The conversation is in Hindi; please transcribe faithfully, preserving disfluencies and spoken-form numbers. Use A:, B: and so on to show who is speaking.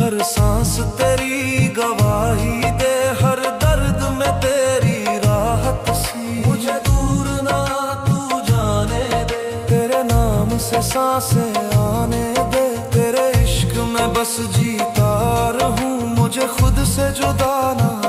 A: हर सांस तेरी गवाही दे, हर दर्द में तेरी राहत सी। मुझे दूर ना तू जाने दे, तेरे नाम से सांसें आने दे। तेरे इश्क में बस जीता रहूं, मुझे खुद से जुदा ना